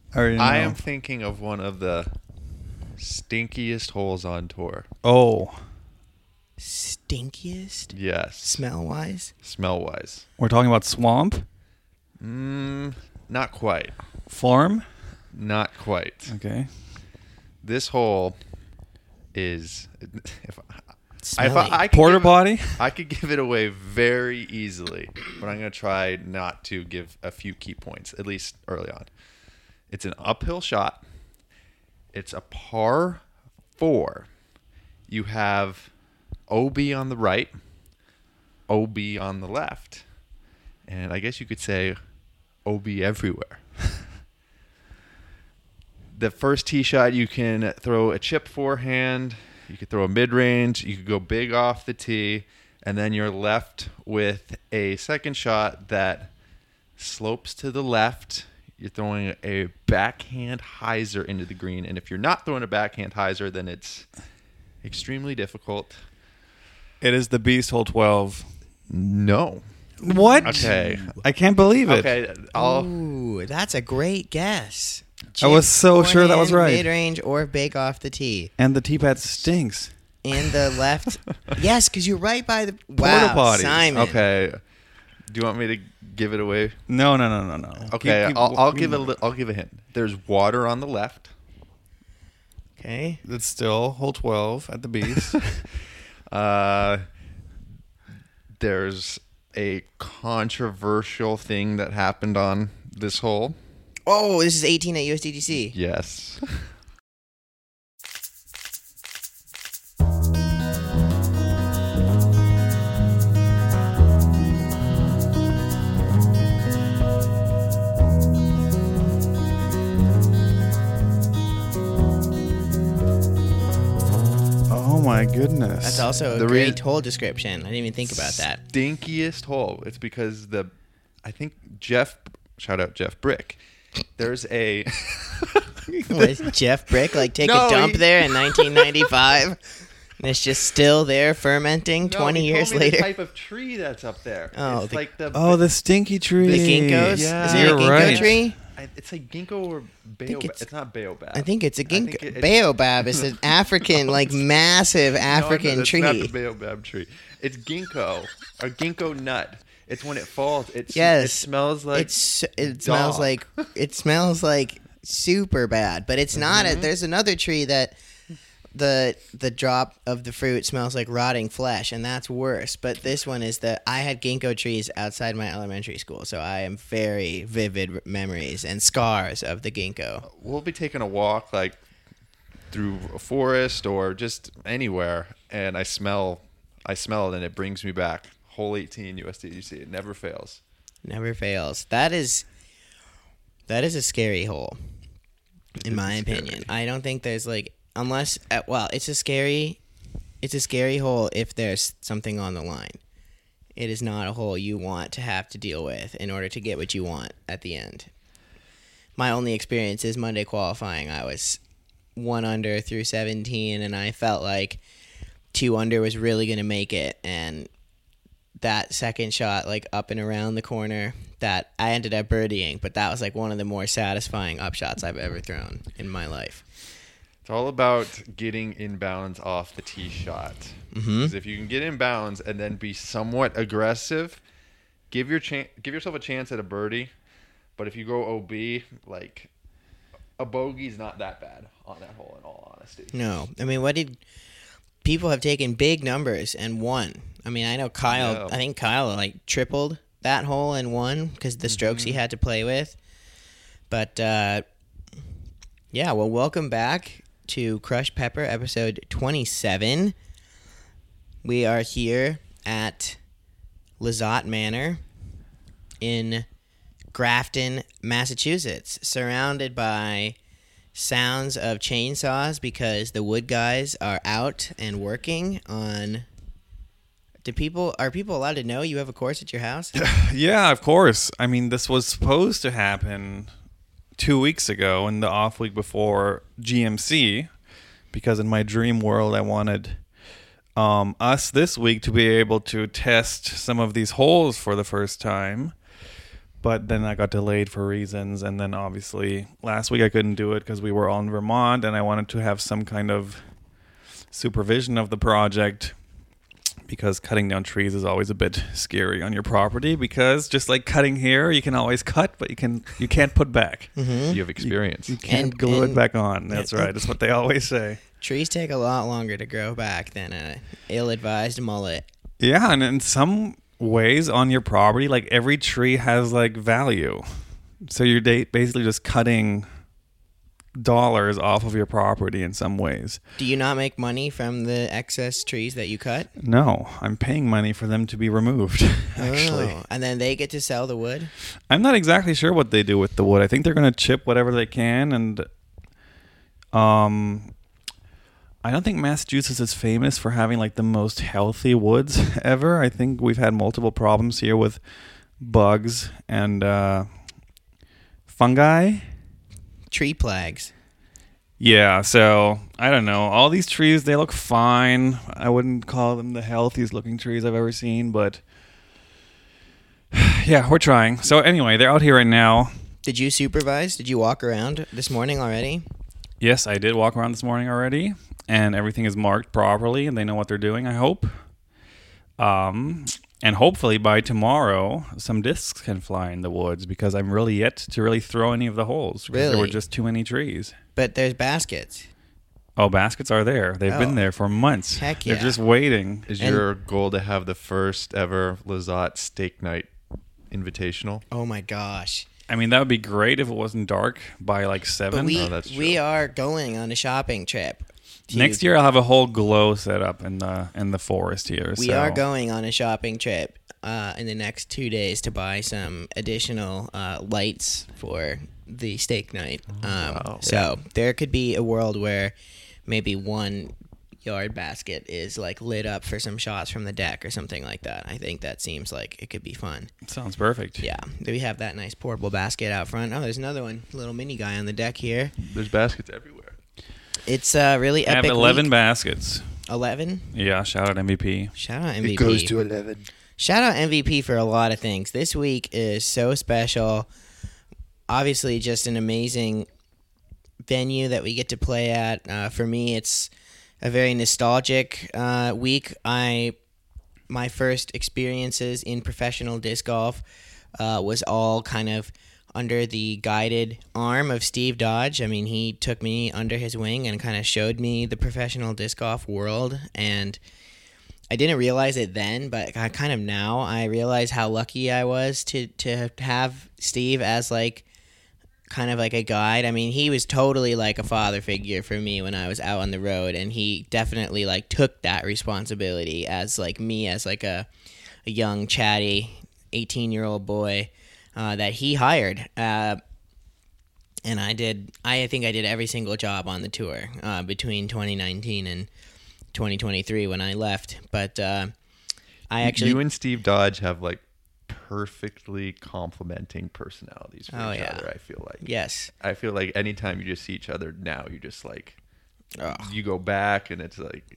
I already know. I am thinking of one of the stinkiest holes on tour. Oh, Stinkiest? Yes. Smell-wise? Smell-wise. we're talking about swamp? Not quite. Farm? Not quite. Okay. This hole is... If Smelly. I could Porta give it- potty? I could give it away very easily, but I'm going to try not to give a few key points, at least early on. It's an uphill shot. It's a par 4. You have OB on the right, OB on the left, and I guess you could say OB everywhere. The first tee shot, you can throw a chip forehand, you could throw a mid-range, you could go big off the tee, and then you're left with a second shot that slopes to the left. You're throwing a backhand hyzer into the green, and if you're not throwing a backhand hyzer, then it's extremely difficult. It is the Beast Hole 12. No. What? Okay. I can't believe it. Okay, Ooh, that's a great guess. I was so sure that was Forehand, right. Mid-range or big off the tee. And the tee pad stinks. And the left. Yes, because you're right by the... Porta Wow, potties. Simon. Okay. Do you want me to give it away? No. Okay, Keep- I'll give I'll give a hint. There's water on the left. Okay. It's still hole 12 at the Beast. There's a controversial thing that happened on this hole. Oh, this is 18 at USDGC. Yes. Oh my goodness. That's also a The great hole description. I didn't even think about that. Stinkiest hole. It's because I think shout out Jeff Brick. There's a Was Jeff Brick take No, a dump he- there in 1995? And it's just still there fermenting 20 he years told me later? the type of tree that's up there. Oh, it's the- like the Oh, the stinky tree. The ginkgos? Yeah. Is it a You're ginkgo right. tree? It's like ginkgo or think baobab. it's- It's not baobab. I think it's a I think ginkgo. Baobab is an African, massive African It's tree. not the baobab tree. It's ginkgo, a ginkgo nut. It's when it falls. It Yes. smells like it smells dog. like it smells like super bad, but it's not. There's another tree that the drop of the fruit smells like rotting flesh, and that's worse. But this one is I had ginkgo trees outside my elementary school, so I am very vivid memories and scars of the ginkgo. We'll be taking a walk through a forest or just anywhere, and I smell it, and it brings me back. Hole 18 USDGC. It never fails. Never fails. That is a scary hole, in my opinion. I don't think there's unless it's a scary hole if there's something on the line. It is not a hole you want to have to deal with in order to get what you want at the end. My only experience is Monday qualifying. I was 1 under through 17, and I felt like 2 under was really going to make it, and that second shot up and around the corner that I ended up birdieing, but that was one of the more satisfying upshots I've ever thrown in my life. It's all about getting in bounds off the tee shot. Because if you can get in bounds and then be somewhat aggressive, give yourself a chance at a birdie. But if you go OB, a bogey's not that bad on that hole, in all honesty. No, I mean, people have taken big numbers and won. I mean, I know Kyle. Yeah. I think Kyle tripled that hole and won because the strokes he had to play with. But yeah, well, welcome back to Crush Pepper, episode 27. We are here at Lizotte Manor in Grafton, Massachusetts, surrounded by sounds of chainsaws because the wood guys are out and working on... Are people allowed to know you have a course at your house? Yeah, of course. I mean, this was supposed to happen 2 weeks ago in the off week before GMC, because in my dream world, I wanted us this week to be able to test some of these holes for the first time. but then I got delayed for reasons. And then obviously last week I couldn't do it because we were all in Vermont, and I wanted to have some kind of supervision of the project, because cutting down trees is always a bit scary on your property, because just like cutting hair, you can always cut, but you can't put back. Mm-hmm. You have experience. You can't And- glue and- it back on. That's right. That's what they always say. Trees take a lot longer to grow back than a ill-advised mullet. Yeah, and in some ways on your property, like every tree has like value. So you're basically just cutting dollars off of your property in some ways. Do you not make money from the excess trees that you cut? No, I'm paying money for them to be removed, actually. Oh, and then they get to sell the wood? I'm not exactly sure what they do with the wood. I think they're going to chip whatever they can, and I don't think Massachusetts is famous for having like the most healthy woods ever. I think we've had multiple problems here with bugs and fungi. Tree plagues. Yeah, so I don't know. All these trees, they look fine. I wouldn't call them the healthiest looking trees I've ever seen, but yeah, we're trying. So anyway, they're out here right now. Did you supervise? Did you walk around this morning already? Yes, I did walk around this morning already, and everything is marked properly, and they know what they're doing, I hope. And hopefully by tomorrow, some discs can fly in the woods, because I'm really yet to really throw any of the holes, because there were Really? just too many trees. But there's baskets. Oh, baskets are there. They've Oh. been there for months. Heck yeah. They're just waiting. Is And- your goal to have the first ever Lazat Steak Night Invitational? Oh my gosh. I mean, that would be great if it wasn't dark by like 7. But we, Oh, that's true. we are going on a shopping trip. to- Next year, I'll have a whole glow set up in the forest here. We so. are going on a shopping trip in the next 2 days to buy some additional lights for the steak night. Wow. So there could be a world where maybe one yard basket is like lit up for some shots from the deck or something like that. I think that seems like it could be fun. Sounds perfect. Yeah. Do we have that nice portable basket out front? Oh, there's another one. Little mini guy on the deck here. There's baskets everywhere. It's really I have epic. 11 week. baskets. 11? Yeah, shout out MVP. Shout out MVP. It goes to 11. Shout out MVP for a lot of things. This week is so special. Obviously, just an amazing venue that we get to play at. For me, it's a very nostalgic week. My first experiences in professional disc golf was all kind of under the guided arm of Steve Dodge. I mean, he took me under his wing and kind of showed me the professional disc golf world, and I didn't realize it then, but I kind of now I realize how lucky I was to have Steve as like kind of like a guide. I mean, he was totally like a father figure for me when I was out on the road, and he definitely like took that responsibility as like me as like a young chatty 18-year-old boy that he hired. And I think I did every single job on the tour between 2019 and 2023 when I left. But I actually... You and Steve Dodge have like perfectly complementing personalities for Oh, each yeah. other, I feel like. Yes. I feel like anytime you just see each other now, you just like Ugh. you go back, and it's like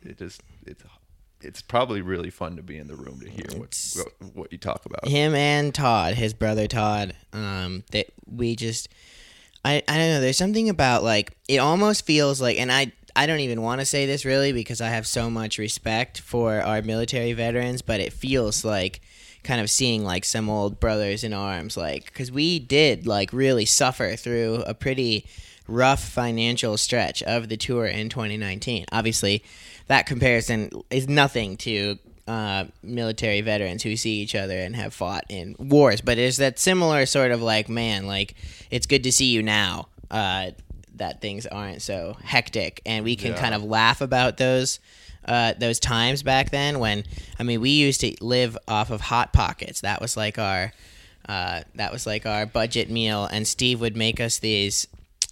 it's probably really fun to be in the room to hear what you talk about. Him and Todd, his brother Todd, that we just... I don't know, there's something about like... It almost feels like... And I don't even want to say this really because I have so much respect for our military veterans, but it feels like kind of seeing like some old brothers in arms, like, because we did like really suffer through a pretty rough financial stretch of the tour in 2019. Obviously, that comparison is nothing to military veterans who see each other and have fought in wars, but it's that similar sort of like, man, like, it's good to see you now. That things aren't so hectic, and we can kind of laugh about those times back then when, I mean, we used to live off of Hot Pockets. That was like our budget meal, and Steve would make us these.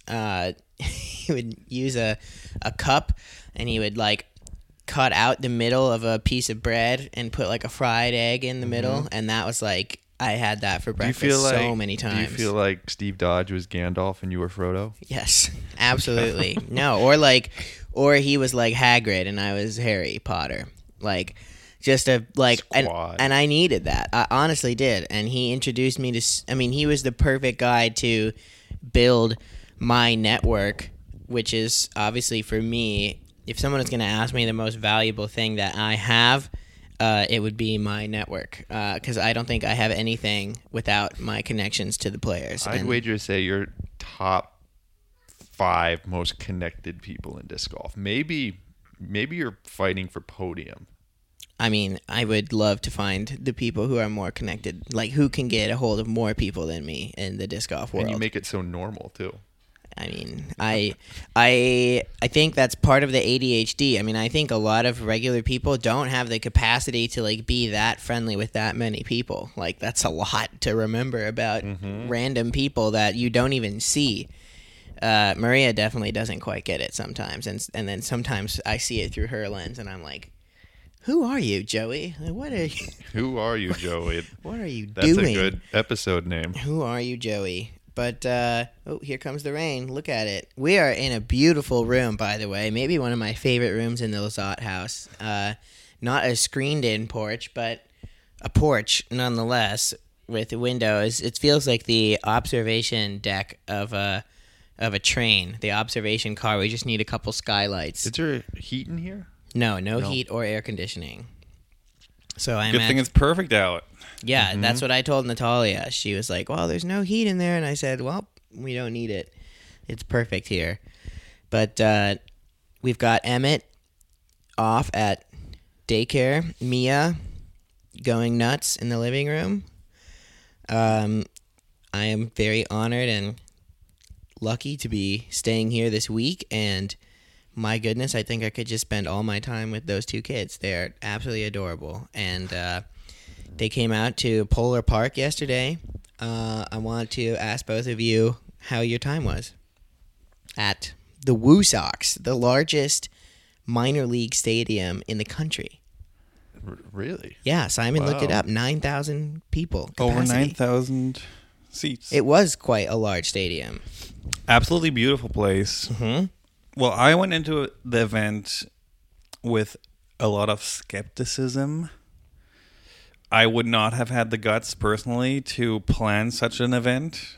He would use a cup, and he would like cut out the middle of a piece of bread and put like a fried egg in the middle, and that was like, I had that for breakfast so many times. Do you feel like Steve Dodge was Gandalf and you were Frodo? Yes, absolutely. No, or he was like Hagrid and I was Harry Potter. Like, just a like, Squad. and I needed that. I honestly did. And he introduced me to. I mean, he was the perfect guy to build my network, which is obviously for me. If someone is going to ask me the most valuable thing that I have, it would be my network, because I don't think I have anything without my connections to the players. I'd And wager to say you're top 5 most connected people in disc golf. Maybe you're fighting for podium. I mean, I would love to find the people who are more connected, like who can get a hold of more people than me in the disc golf world. And you make it so normal too. I mean, I think that's part of the ADHD. I mean, I think a lot of regular people don't have the capacity to like be that friendly with that many people. Like that's a lot to remember about random people that you don't even see. Maria definitely doesn't quite get it sometimes, and then sometimes I see it through her lens, and I'm like, "Who are you, Joey? Like, what are you? Who are you, Joey? What are you That's doing? a good episode name. Who are you, Joey?" But, here comes the rain. Look at it. We are in a beautiful room, by the way. Maybe one of my favorite rooms in the Lizotte house. Not a screened-in porch, but a porch nonetheless with windows. It feels like the observation deck of a train, the observation car. We just need a couple skylights. Is there heat in here? No heat or air conditioning. So I'm Good thing it's perfect out. Yeah, that's what I told Natalia. She was like, well, there's no heat in there. And I said, well, we don't need it. It's perfect here. But we've got Emmett off at daycare. Mia going nuts in the living room. I am very honored and lucky to be staying here this week. And my goodness, I think I could just spend all my time with those 2 kids. They're absolutely adorable. And they came out to Polar Park yesterday. I want to ask both of you how your time was at the Woo Sox, the largest minor league stadium in the country. Really? Yeah, Simon looked it Wow. up. 9,000 people. Over Capacity. 9,000 seats. It was quite a large stadium. Absolutely beautiful place. Mm-hmm. Well, I went into the event with a lot of skepticism. I would not have had the guts personally to plan such an event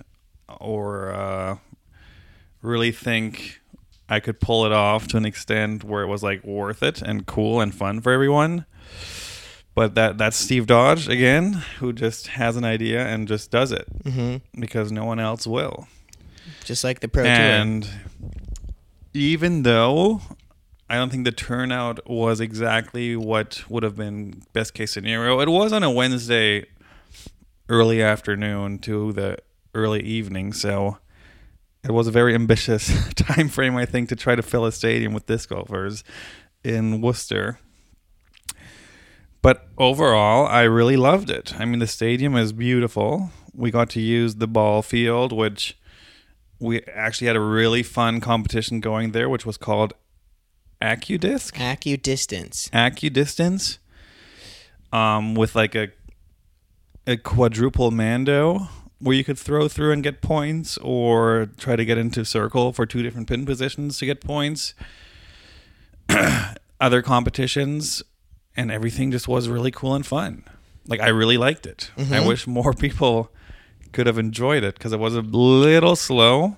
or really think I could pull it off to an extent where it was like worth it and cool and fun for everyone. But that's Steve Dodge again, who just has an idea and just does it because no one else will. Just like the Pro Tour. And even though I don't think the turnout was exactly what would have been best case scenario, it was on a Wednesday early afternoon to the early evening, so it was a very ambitious time frame, I think, to try to fill a stadium with disc golfers in Worcester. But overall, I really loved it. I mean, the stadium is beautiful. We got to use the ball field, which we actually had a really fun competition going there, which was called AccuDisc. AccuDistance. With like a quadruple mando where you could throw through and get points or try to get into circle for 2 different pin positions to get points. Other competitions and everything just was really cool and fun. Like, I really liked it. I wish more people could have enjoyed it because it was a little slow.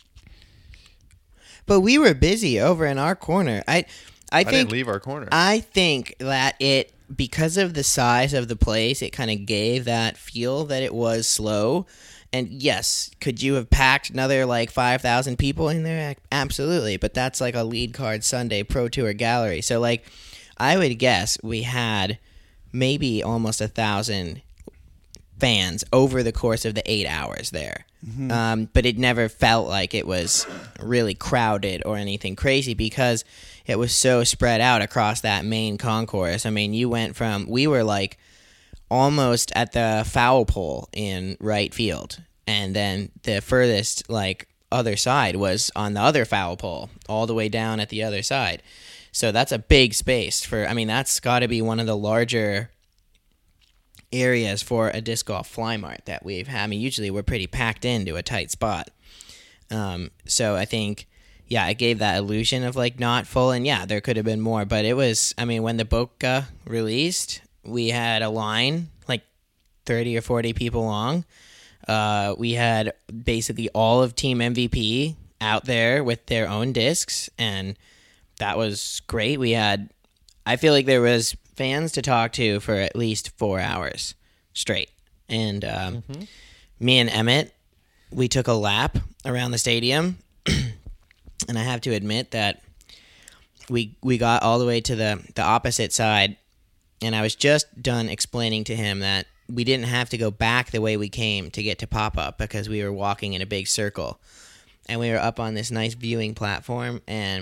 But we were busy over in our corner. I I think didn't leave our corner. I think that it, because of the size of the place, it kind of gave that feel that it was slow. And yes, could you have packed another like 5,000 people in there? Absolutely. But that's like a lead card Sunday Pro Tour gallery. So like, I would guess we had maybe almost 1,000 fans over the course of the 8 hours there. But it never felt like it was really crowded or anything crazy because it was so spread out across that main concourse. I mean, we were like almost at the foul pole in right field, and then the furthest like other side was on the other foul pole all the way down at the other side. So that's a big space that's got to be one of the larger areas for a disc golf fly mart that we've had. I mean, usually we're pretty packed into a tight spot. So I think, yeah, it gave that illusion of like not full. And yeah, there could have been more, but it was. I mean, when the Boca released, we had a line like 30 or 40 people long. We had basically all of Team MVP out there with their own discs, and that was great. I feel like there was fans to talk to for at least 4 hours straight. And me and Emmett, we took a lap around the stadium, and I have to admit that we got all the way to the opposite side, and I was just done explaining to him that we didn't have to go back the way we came to get to pop-up because we were walking in a big circle. And we were up on this nice viewing platform, and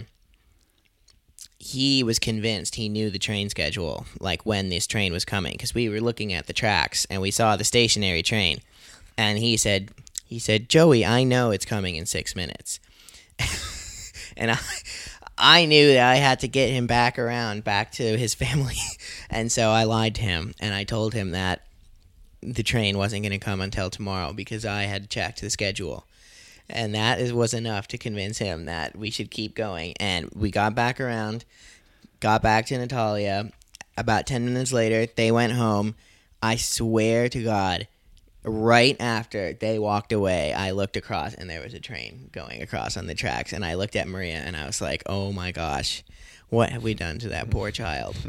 he was convinced he knew the train schedule, like when this train was coming, because we were looking at the tracks, and we saw the stationary train. And he said, Joey, I know it's coming in 6 minutes. And I knew that I had to get him back to his family. And so I lied to him, and I told him that the train wasn't going to come until tomorrow because I had checked the schedule. And that was enough to convince him that we should keep going. And we got back around, got back to Natalia. About 10 minutes later, they went home. I swear to God, right after they walked away, I looked across, and there was a train going across on the tracks. And I looked at Maria, and I was like, oh my gosh, what have we done to that poor child?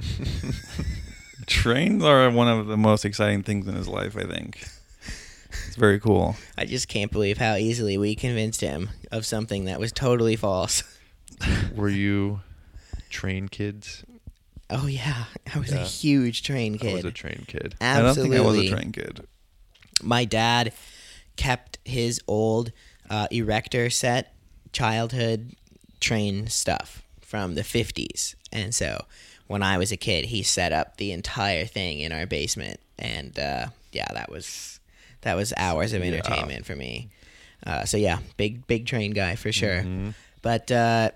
Trains are one of the most exciting things in his life, I think. It's very cool. I just can't believe how easily we convinced him of something that was totally false. Were you train kids? Oh, yeah. I was a huge train kid. I was a train kid. Absolutely. I don't think I was a train kid. My dad kept his old Erector set childhood train stuff from the 50s. And so when I was a kid, he set up the entire thing in our basement. And, that was hours of entertainment for me. So yeah, big train guy for sure. Mm-hmm. But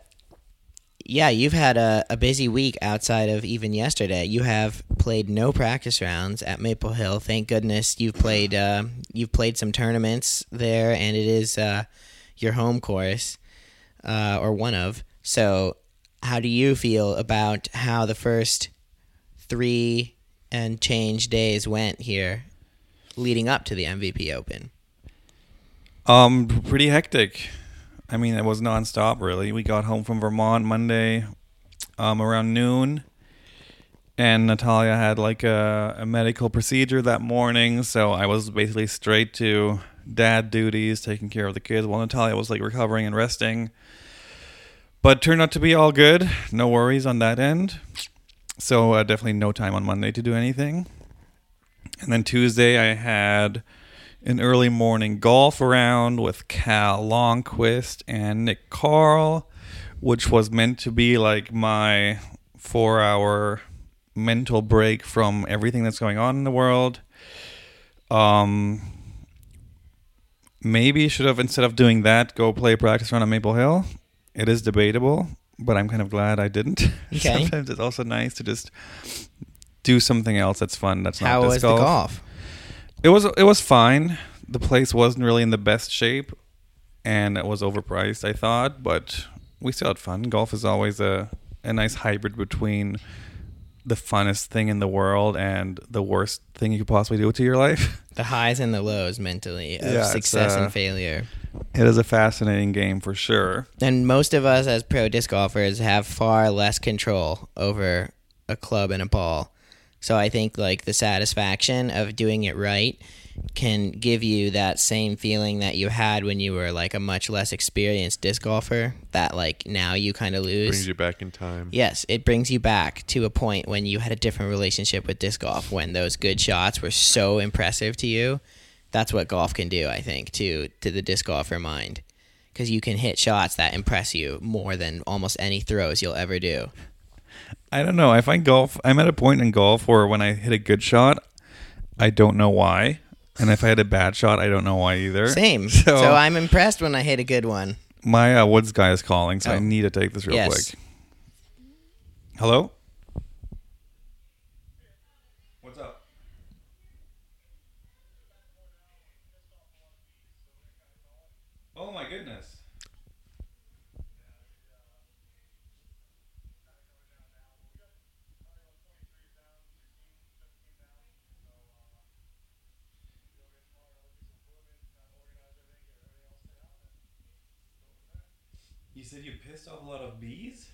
you've had a busy week outside of even yesterday. You have played no practice rounds at Maple Hill. Thank goodness you've played some tournaments there, and it is your home course or one of. So how do you feel about how the first 3 and change days went here leading up to the MVP Open? Pretty hectic. I mean, it was nonstop, really. We got home from Vermont Monday around noon, and Natalia had like a medical procedure that morning, so I was basically straight to dad duties, taking care of the kids, while Natalia was like recovering and resting. But turned out to be all good. No worries on that end. So definitely no time on Monday to do anything. And then Tuesday I had an early morning golf round with Cal Longquist and Nick Carl, which was meant to be like my 4-hour mental break from everything that's going on in the world. Maybe should have, instead of doing that, go play a practice round at Maple Hill. It is debatable, but I'm kind of glad I didn't. Okay. Sometimes it's also nice to just do something else that's fun. That's not How disc was golf. the golf? It was fine. The place wasn't really in the best shape, and it was overpriced, I thought, but we still had fun. Golf is always a nice hybrid between the funnest thing in the world and the worst thing you could possibly do to your life. The highs and the lows mentally of success and failure. It is a fascinating game for sure. And most of us as pro disc golfers have far less control over a club and a ball. So I think like the satisfaction of doing it right can give you that same feeling that you had when you were like a much less experienced disc golfer that like now you kind of lose. Brings you back in time. Yes, it brings you back to a point when you had a different relationship with disc golf, when those good shots were so impressive to you. That's what golf can do, I think, to the disc golfer mind, because you can hit shots that impress you more than almost any throws you'll ever do. I don't know. I find golf, I'm at a point in golf where when I hit a good shot, I don't know why. And if I had a bad shot, I don't know why either. Same. So I'm impressed when I hit a good one. My Woods guy is calling, so I need to take this real Yes. quick. Hello? What's up? Oh my goodness. You said you pissed off a lot of bees?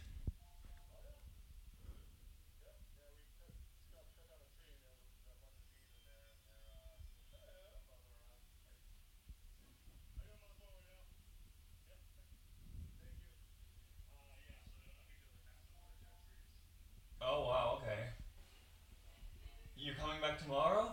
Oh, wow, okay. You coming back tomorrow?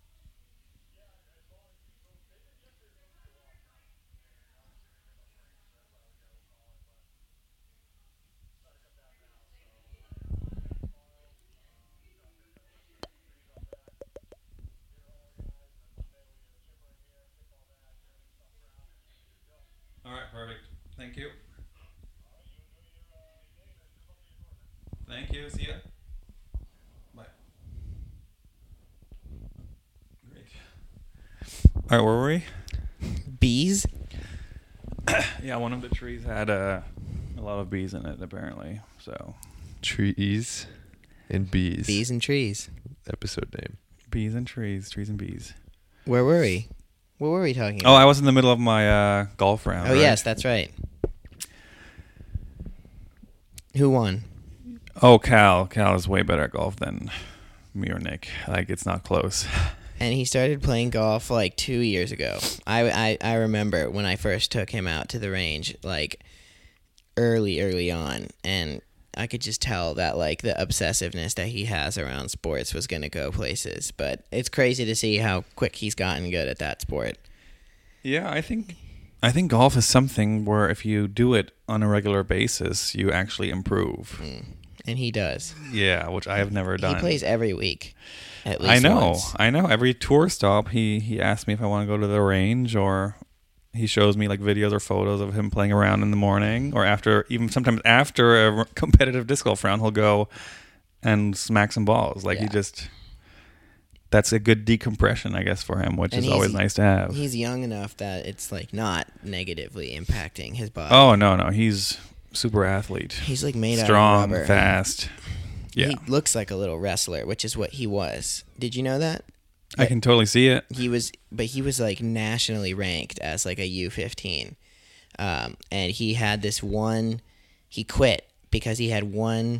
Alright, perfect. Thank you. Thank you. See ya. Bye. Great. Alright, where were we? Bees? Yeah, one of the trees had a lot of bees in it, apparently. So, Trees and bees. Bees and trees. Episode name. bees and trees and bees. Where were we? What were we talking Oh, about? I was in the middle of my golf round. Oh, right? yes, that's right. Who won? Oh, Cal. Cal is way better at golf than me or Nick. Like, it's not close. And he started playing golf like 2 years ago. I remember when I first took him out to the range, like early on, and I could just tell that like the obsessiveness that he has around sports was going to go places. But it's crazy to see how quick he's gotten good at that sport. Yeah, I think golf is something where if you do it on a regular basis, you actually improve. And he does. Yeah, which I have never done. He plays every week, at least I know. once. I know. Every tour stop, he asks me if I want to go to the range, or he shows me like videos or photos of him playing around in the morning, or after, even sometimes after a competitive disc golf round, he'll go and smack some balls. Like Yeah. that's a good decompression, I guess, for him, which And is always nice to have. He's young enough that it's like not negatively impacting his body. Oh, no. He's super athlete. He's like made Strong, out of rubber. fast. Yeah. He looks like a little wrestler, which is what he was. Did you know that? I can totally see it. He was like nationally ranked as like a U15. And he had this one, he quit because he had one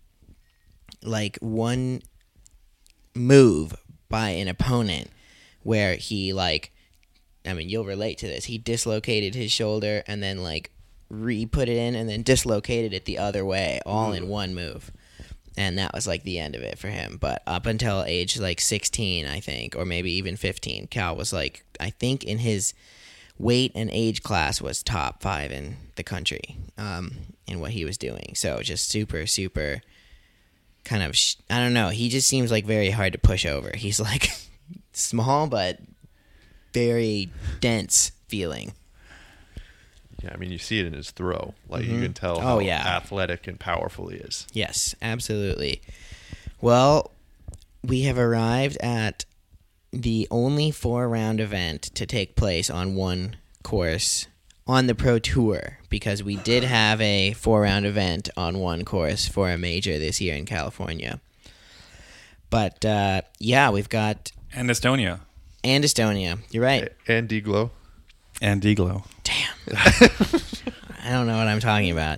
move by an opponent where he like, I mean, you'll relate to this. He dislocated his shoulder and then like re-put it in and then dislocated it the other way, all in one move. And that was like the end of it for him. But up until age like 16, I think, or maybe even 15, Cal was like, I think in his weight and age class was top 5 in the country in what he was doing. So just super, super kind of, I don't know. He just seems like very hard to push over. He's like small, but very dense feeling. Yeah, I mean, you see it in his throw. Like, you Mhm. can tell Oh, how yeah. athletic and powerful he is. Yes, absolutely. Well, we have arrived at the only 4-round event to take place on one course on the Pro Tour, because we did have a 4-round event on one course for a major this year in California. But, yeah, we've got... And Estonia. And Estonia. You're right. And Deglow. And Deglow. Damn. I don't know what I'm talking about.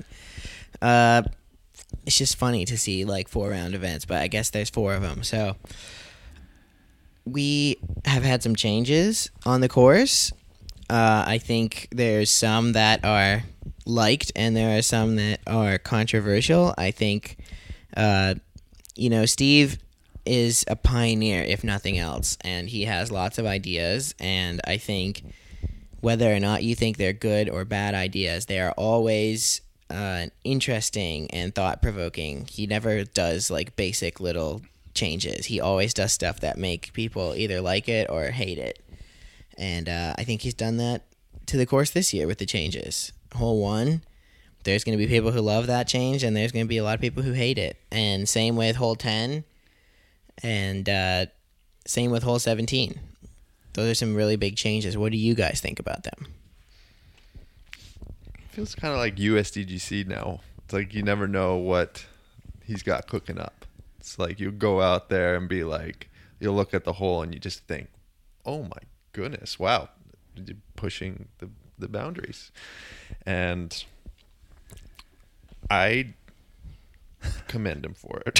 It's just funny to see like 4-round events, but I guess there's 4 of them. So we have had some changes on the course. I think there's some that are liked and there are some that are controversial. I think, Steve is a pioneer, if nothing else, and he has lots of ideas, and I think whether or not you think they're good or bad ideas, they are always interesting and thought-provoking. He never does like basic little changes. He always does stuff that make people either like it or hate it. And I think he's done that to the course this year with the changes. Hole 1, there's going to be people who love that change, and there's going to be a lot of people who hate it. And same with Hole 10, and same with Hole 17. Those are some really big changes. What do you guys think about them? Feels kind of like USDGC now. It's like you never know what he's got cooking up. It's like you go out there and be like, you'll look at the hole and you just think, oh my goodness, wow, you're pushing the boundaries. And I commend him for it.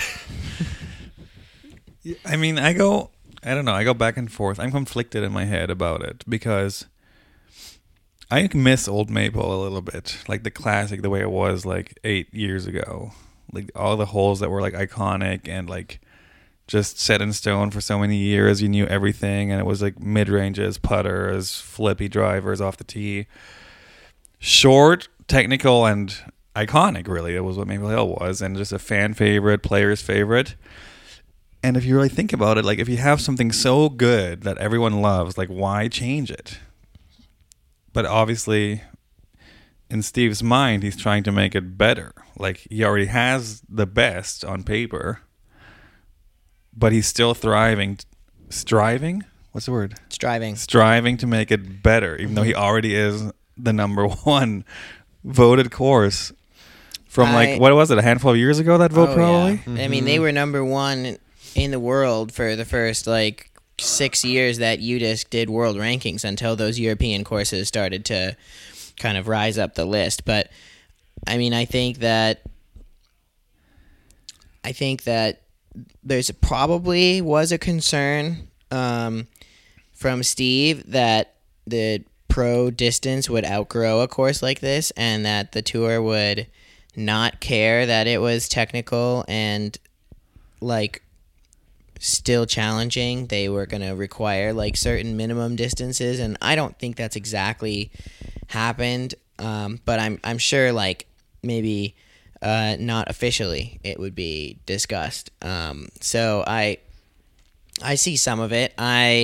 I mean, I don't know. I go back and forth. I'm conflicted in my head about it because I miss Old Maple a little bit, like the classic, the way it was like 8 years ago. Like all the holes that were like iconic and like just set in stone for so many years. You knew everything, and it was like mid ranges, putters, flippy drivers off the tee. Short, technical, and iconic. Really, it was what Maple Hill was, and just a fan favorite, player's favorite. And if you really think about it, like if you have something so good that everyone loves, like why change it? But obviously, in Steve's mind, he's trying to make it better. Like he already has the best on paper, but he's still striving? What's the word? Striving to make it better, even though he already is the number one voted course from what was it, a handful of years ago, that vote probably? Yeah. Mm-hmm. I mean, they were number one in the world for the first 6 years that UDisc did world rankings until those European courses started to kind of rise up the list. But I mean, I think that there's probably was a concern from Steve that the pro distance would outgrow a course like this, and that the tour would not care that it was technical and still challenging. They were going to require certain minimum distances, and I don't think that's exactly happened. But I'm sure maybe not officially it would be discussed. So I see some of it.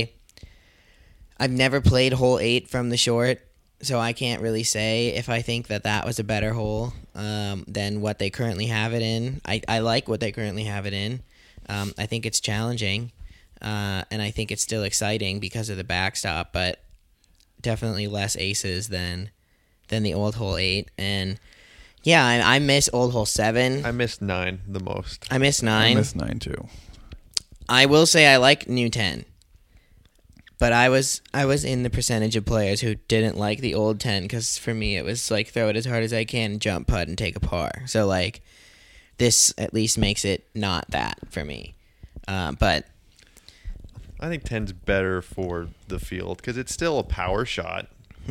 I've never played hole 8 from the short, so I can't really say if I think that was a better hole than what they currently have it in. I like what they currently have it in. I think it's challenging, and I think it's still exciting because of the backstop, but definitely less aces than the old hole 8. And yeah, I miss old hole 7. I miss 9 the most. I miss 9. I miss 9 too. I will say I like new 10. But I was in the percentage of players who didn't like the old 10, because for me it was throw it as hard as I can, jump putt, and take a par. So this at least makes it not that for me. But I think 10's better for the field because it's still a power shot,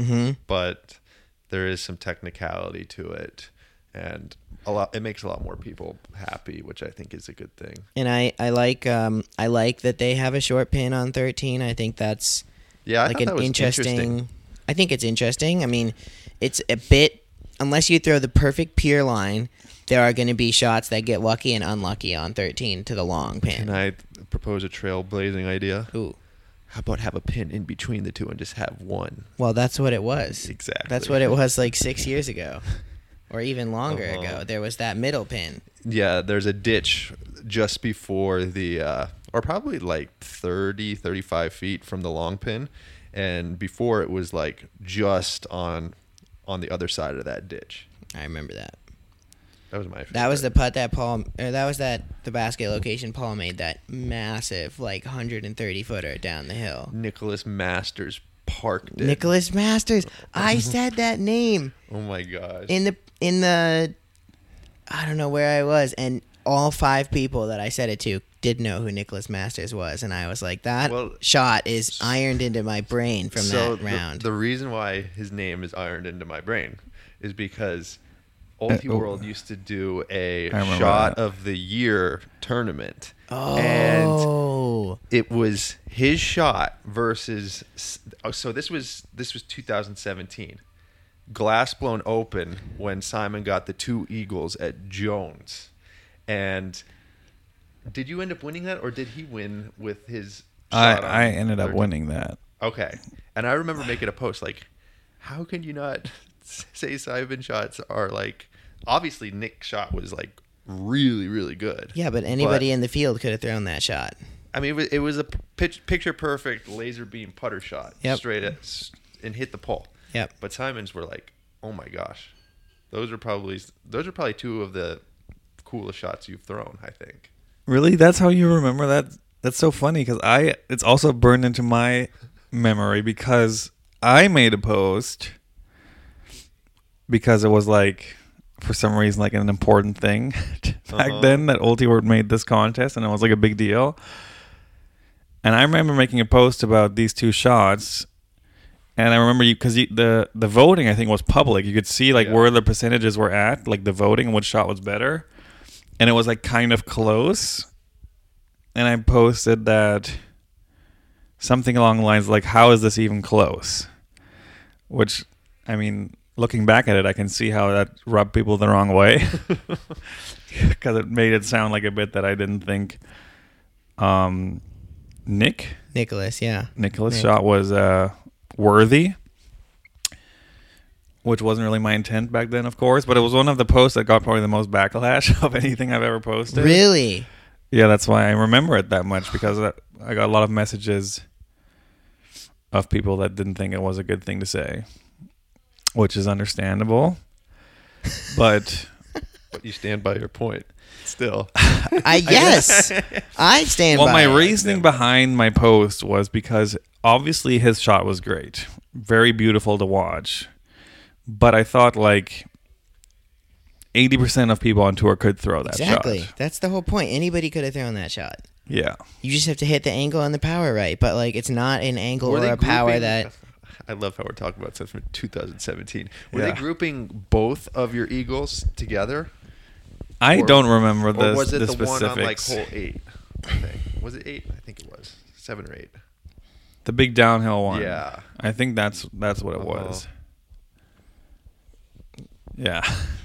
but there is some technicality to it, and it makes a lot more people happy, which I think is a good thing. And I like that they have a short pin on 13. I think that's I thought that was interesting. I think it's interesting. I mean, it's a bit, unless you throw the perfect pier line, there are going to be shots that get lucky and unlucky on 13 to the long pin. Can I propose a trailblazing idea? Ooh. How about have a pin in between the two and just have one? Well, that's what it was. Exactly. That's what it was 6 years ago. Or even longer ago. There was that middle pin. Yeah, there's a ditch just before the, or probably 30, 35 feet from the long pin. And before it was just on the other side of that ditch. I remember that. That was my favorite. That was the putt that the basket location Paul made, that massive 130 footer down the hill. Nicholas Masters parked it. Nicholas Masters. I said that name. Oh my gosh. In the I don't know where I was, and all 5 people that I said it to did know who Nicholas Masters was, and I was like, that shot is ironed into my brain from that round. The reason why his name is ironed into my brain is because Ulti World used to do a shot of the year tournament. Oh. And it was his shot versus, so this was 2017. Glassblown Open, when Simon got the 2 eagles at Jones. And did you end up winning that, or did he win with his shot? I ended up winning that. Okay. And I remember making a post how can you not say Simon shots are obviously Nick's shot was really, really good. Yeah, but anybody in the field could have thrown that shot. I mean, it was a picture perfect laser beam putter shot. Yep. Straight at, and hit the pole. Yep. But Simon's were oh my gosh, those are probably 2 of the coolest shots you've thrown, I think. Really? That's how you remember that? That's so funny because it's also burned into my memory because I made a post because it was for some reason like an important thing back Uh-huh. then, that Ultiword made this contest, and it was like a big deal. And I remember making a post about these two shots, and I remember because the voting, I think, was public. You could see like Yeah. where the percentages were at, like the voting and which shot was better, and it was like kind of close. And I posted that something along the lines like, "How is this even close?" Which, I mean, looking back at it, I can see how that rubbed people the wrong way, because it made it sound like a bit that I didn't think Nicholas, yeah. Nicholas' Nick. shot was worthy, which wasn't really my intent back then, of course, but it was one of the posts that got probably the most backlash of anything I've ever posted. Really? Yeah, that's why I remember it that much, because I got a lot of messages of people that didn't think it was a good thing to say, which is understandable. But But you stand by your point still. Yes, I stand well, by my it. reasoning behind my post was because obviously his shot was great, very beautiful to watch, but I thought like 80% of people on tour could throw that Exactly. shot. That's the whole point. Anybody could have thrown that shot. Yeah. You just have to hit the angle and the power right. But like, it's not an angle Were or they a power grouping- that. I love how we're talking about stuff from 2017. Were Yeah. they grouping both of your eagles together? I Or- don't remember Or was it the the specifics. one on like hole 8? I think. Was it 8? I think it was 7 or 8. The big downhill one. Yeah. I think that's what it Uh-huh. was. Yeah.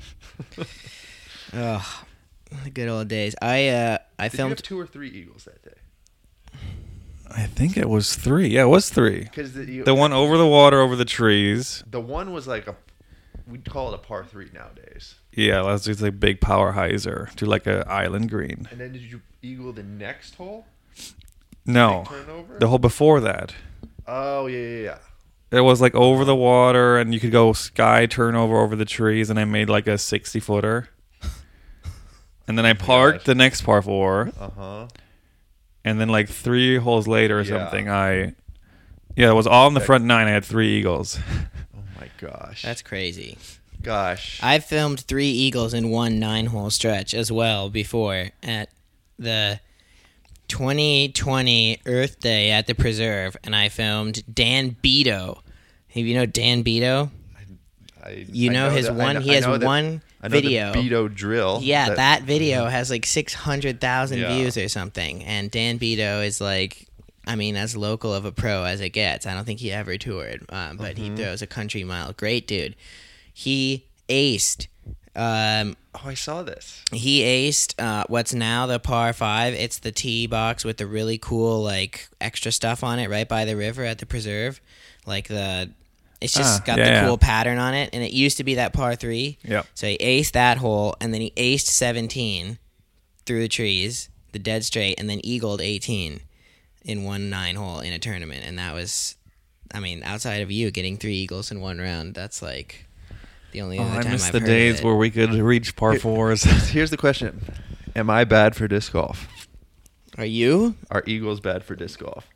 Oh, the good old days. I Did you have filmed. 2 or 3 eagles that day? I think it was 3. Yeah, it was 3. Because The one over the water, over the trees. the one was like we'd call it a par 3 nowadays. Yeah, let's do like big power hyzer to like a island green. And then did you eagle the next hole? No, Big turnover? the hole before that. Oh yeah. It was like over the water, and you could go sky turnover over the trees, and I made like a 60-footer. And then I parked gosh. the next par 4, Uh-huh. and then like 3 holes later or Yeah. something, it was all in the front 9. I had 3 eagles. Oh my gosh. That's crazy. Gosh. I filmed 3 eagles in one 9-hole stretch as well before at the 2020 Earth Day at the Preserve, and I filmed Dan Beto. You know Dan Beto? You know his one. He has one video. The Beto drill. Yeah, that video has like 600,000 Yeah. views or something. And Dan Beto is like, I mean, as local of a pro as it gets. I don't think he ever toured, but he throws a country mile. Great dude. He aced. Oh, I saw this. He aced what's now the par 5. It's the tee box with the really cool like extra stuff on it right by the river at the Preserve. Like it's just got the cool pattern on it, and it used to be that par 3. Yep. So he aced that hole, and then he aced 17 through the trees, the dead straight, and then eagled 18 in one 9-hole in a tournament. And that was, I mean, outside of you getting 3 eagles in one round, that's like the only other I time miss I've the heard days of it. where we could reach par 4s. Here's the question: am I bad for disc golf? Are you? Are eagles bad for disc golf?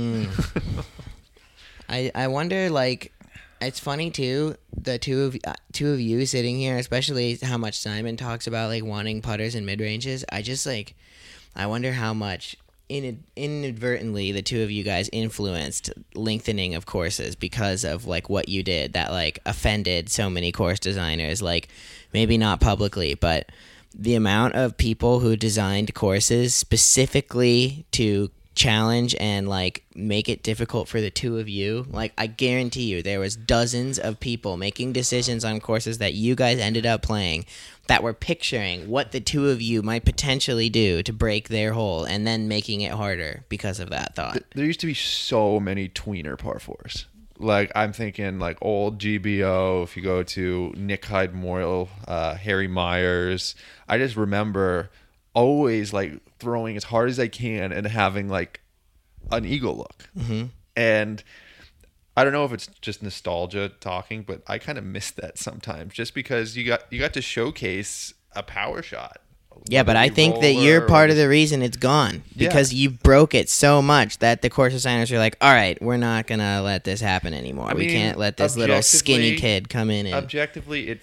I wonder, like, it's funny too, the two of you sitting here, especially how much Simon talks about like wanting putters and mid ranges. I just like, I wonder how much inadvertently the two of you guys influenced lengthening of courses because of like what you did that like offended so many course designers. Like, maybe not publicly, but the amount of people who designed courses specifically to challenge and like make it difficult for the two of you, like I guarantee you there was dozens of people making decisions on courses that you guys ended up playing that were picturing what the two of you might potentially do to break their hole and then making it harder because of that thought. There used to be so many tweener par 4s. Like, I'm thinking like old GBO, if you go to Nick Hyde Memorial, Harry Myers. I just remember always like throwing as hard as I can and having like an eagle look. Mm-hmm. And I don't know if it's just nostalgia talking, but I kind of miss that sometimes just because you got to showcase a power shot. Yeah, but I think that you're part of the reason it's gone because you broke it so much that the course designers are like, all right, we're not going to let this happen anymore. I We mean, can't let this little skinny objectively- kid come in and... Objectively, it's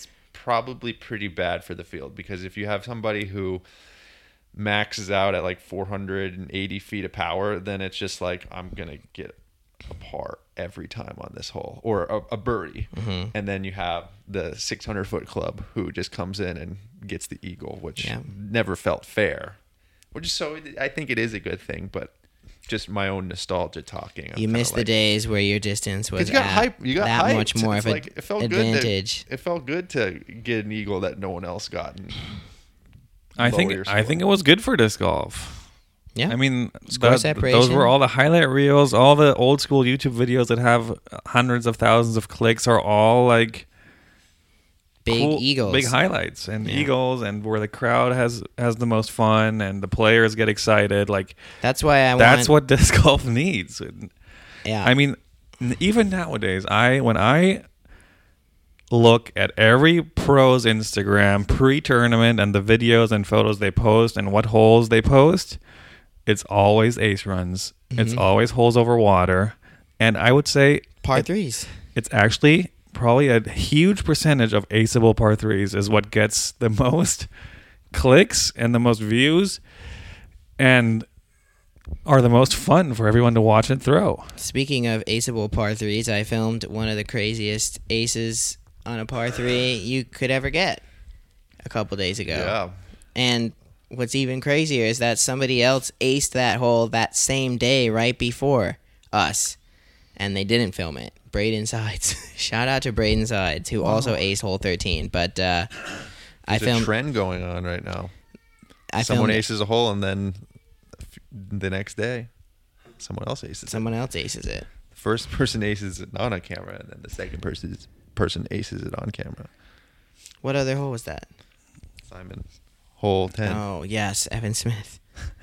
probably pretty bad for the field, because if you have somebody who maxes out at like 480 feet of power, then it's just like, I'm going to get a par every time on this hole, or a birdie. Mm-hmm. And then you have the 600-foot club who just comes in and gets the eagle, which never felt fair. I think it is a good thing, but just my own nostalgia talking. You missed the days where your distance was you got hyped. much more of an advantage. It felt good to get an eagle that no one else got. And I think it was good for disc golf. Yeah. I mean, Score separation. those were all the highlight reels. All the old school YouTube videos that have hundreds of thousands of clicks are all like big cool, eagles, big highlights, and eagles, and where the crowd has the most fun and the players get excited. Like that's why that's what disc golf needs. Yeah. I mean, even nowadays, when I look at every pro's Instagram pre-tournament and the videos and photos they post and what holes they post, it's always ace runs. Mm-hmm. It's always holes over water. And I would say par threes. It's actually probably a huge percentage of aceable par threes is what gets the most clicks and the most views and are the most fun for everyone to watch and throw. Speaking of aceable par threes, I filmed one of the craziest aces on a par three you could ever get a couple days ago. Yeah. And what's even crazier is that somebody else aced that hole that same day right before us, and they didn't film it. Braden Sides. Shout out to Braden Sides, who also aced hole 13. But There's a trend going on right now. Someone aces a hole, and then the next day, someone else aces it. The first person aces it not on camera, and then the second person aces it on camera. What other hole was that? Simon's hole 10. Oh, yes, Evan Smith.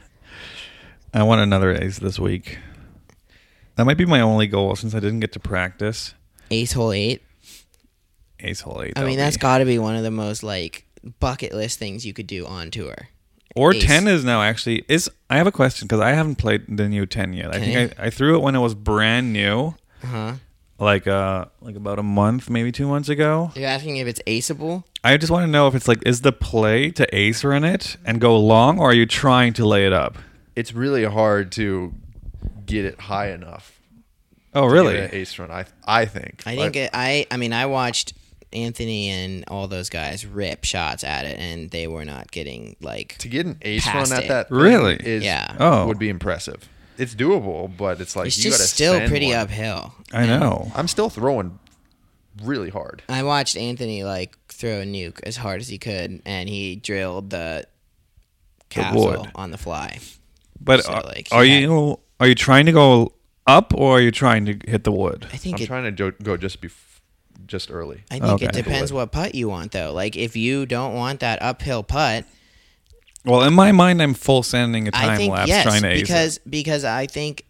I want another ace this week. That might be my only goal since I didn't get to practice. Ace hole 8? Ace hole 8. I mean, that's got to be one of the most, like, bucket list things you could do on tour. Or Ace. 10 is now actually... I have a question because I haven't played the new 10 yet. I think I threw it when it was brand new. Uh-huh. Like about a month, maybe 2 months ago. You're asking if it's aceable? I just want to know if it's like, is the play to ace run it and go long, or are you trying to lay it up? It's really hard to get it high enough. Oh, really? To get an ace run, I think. I watched Anthony and all those guys rip shots at it, and they were not getting like to get an ace run at that. Really? Would be impressive. It's doable, but it's like it's you got to just still send pretty one. uphill. I know. I'm still throwing really hard. I watched Anthony like throw a nuke as hard as he could, and he drilled the capsule on the fly. But So, are you trying to go up, or are you trying to hit the wood? I think I'm trying to go just early. I think it depends what putt you want, though. Like if you don't want that uphill putt. Well, in my mind, I'm full sending a time lapse trying to ace because I think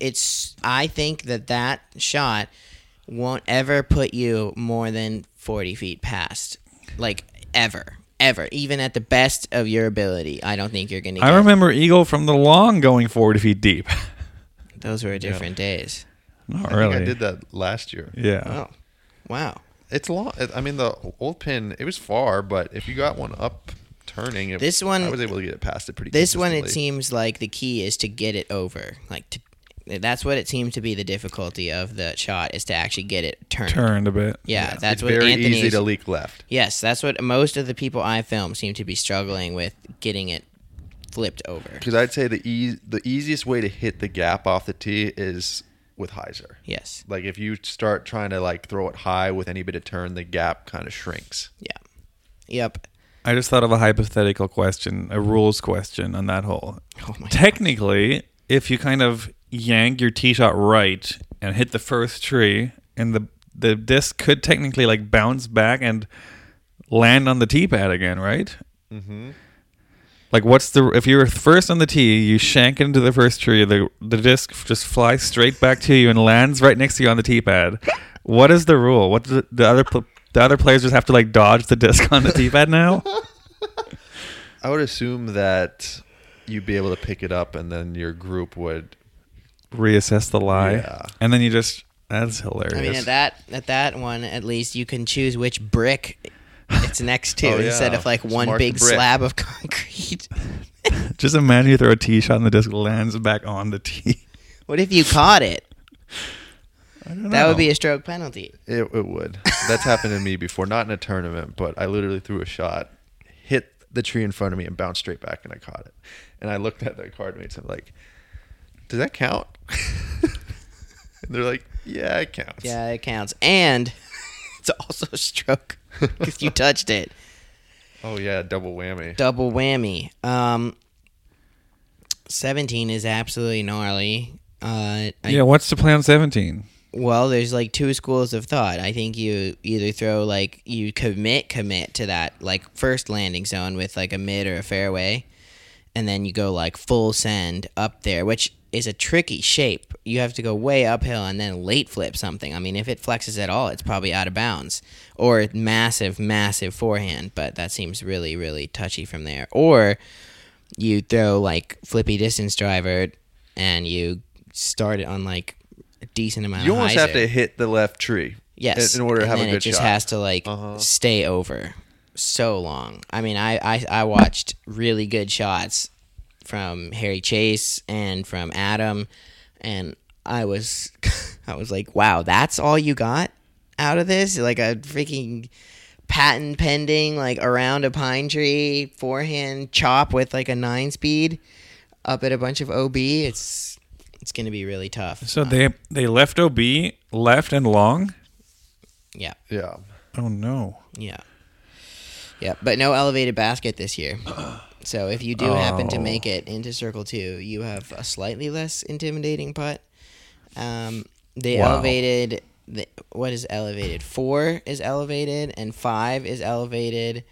that shot won't ever put you more than 40 feet past, like ever, even at the best of your ability. I don't think you're gonna. I remember Eagle from the long going 40 feet deep. Those were different days. Not I really. think I did that last year. Yeah. Oh, wow. It's long. I mean, the old pin, it was far, but if you got one up turning, I was able to get it past it pretty. This one, it consistently. seems like the key is to get it over. That's what it seems to be the difficulty of the shot, is to actually get it turned a bit. Yeah, that's it's what very Anthony's, easy to leak left. Yes, that's what most of the people I film seem to be struggling with, getting it flipped over. Because I'd say the easiest way to hit the gap off the tee is with hyzer. Yes. Like if you start trying to like throw it high with any bit of turn, the gap kind of shrinks. Yeah. Yep. I just thought of a hypothetical question, a rules question on that hole. Oh my Technically, if you kind of yank your tee shot right and hit the first tree, and the disc could technically like bounce back and land on the tee pad again, right? Mm-hmm. Like, if you were first on the tee, you shank into the first tree, the disc just flies straight back to you and lands right next to you on the tee pad. What is the rule? What do the other players just have to like dodge the disc on the tee pad now? I would assume that you'd be able to pick it up, and then your group would reassess the lie, Yeah. and then that's hilarious. I mean, at that one, at least you can choose which brick it's next to Oh, yeah. instead of like Just one mark big the brick. slab of concrete. Just imagine you throw a tee shot and the disc lands back on the tee. What if you caught it? I don't know. That would be a stroke penalty. It would. That's happened to me before, not in a tournament, but I literally threw a shot, hit the tree in front of me, and bounced straight back, and I caught it. And I looked at the card mates, and I'm like, does that count? And they're like, yeah, it counts. Yeah, it counts. And it's also a stroke because you touched it. Oh, yeah, double whammy. Double whammy. 17 is absolutely gnarly. Yeah, what's the plan on 17? Well, there's like two schools of thought. I think you either throw like you commit to that like first landing zone with like a mid or a fairway, and then you go like full send up there, which is a tricky shape. You have to go way uphill and then late flip something. I mean, if it flexes at all, it's probably out of bounds. Or massive forehand, but that seems really, really touchy from there. Or you throw like flippy distance driver and you start it on like a decent amount You of almost hyzer. have to hit the left tree. Yes, In order to and have a then good it just shot. has to like stay over so long. I mean, I watched really good shots from Harry Chase and from Adam, and I was like, wow, that's all you got out of this? Like a freaking patent pending, like around a pine tree forehand chop with like a 9-speed up at a bunch of OB. It's gonna be really tough. So they left OB, left and long? Yeah. Yeah. Oh, no. Yeah. Yeah, but no elevated basket this year. So if you do happen to make it into Circle 2, you have a slightly less intimidating putt. They Wow. elevated... what is elevated? 4 is elevated, and 5 is elevated.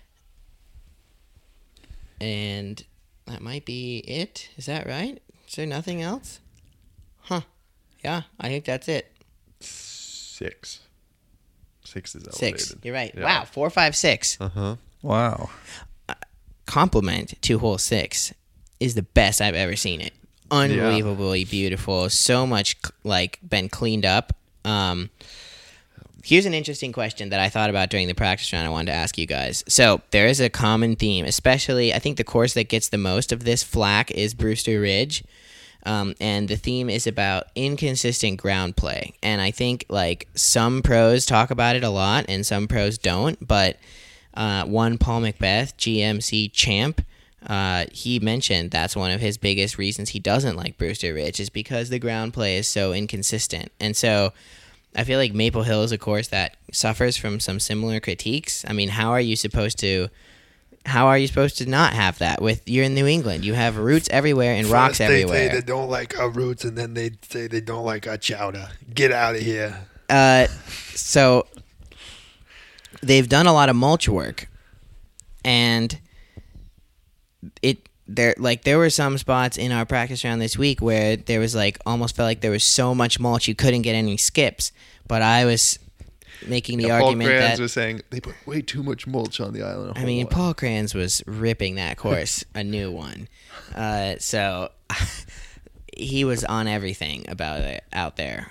And that might be it. Is that right? Is there nothing else? Huh. Yeah, I think that's it. 6. 6 is elevated. 6. You're right. Yeah. Wow, 4, 5, 6. Uh-huh. Wow. Compliment to hole 6 is the best I've ever seen it. Unbelievably beautiful. So much like been cleaned up. Here's an interesting question that I thought about during the practice round I wanted to ask you guys. So there is a common theme, especially I think the course that gets the most of this flack is Brewster Ridge. And the theme is about inconsistent ground play. And I think like some pros talk about it a lot and some pros don't, but one Paul Macbeth, GMC champ, he mentioned that's one of his biggest reasons he doesn't like Brewster Ridge is because the ground play is so inconsistent. And so I feel like Maple Hill is a course that suffers from some similar critiques. I mean, how are you supposed to not have that? With you're in New England, you have roots everywhere and rocks First everywhere. They say they don't like our roots, and then they say they don't like our chowder. Get out of here. So they've done a lot of mulch work, and there were some spots in our practice round this week where there was like almost felt like there was so much mulch you couldn't get any skips. But I was making the argument Paul Kranz that was saying they put way too much mulch on the island. I mean, Paul Kranz was ripping that course a new one. So he was on everything about it out there.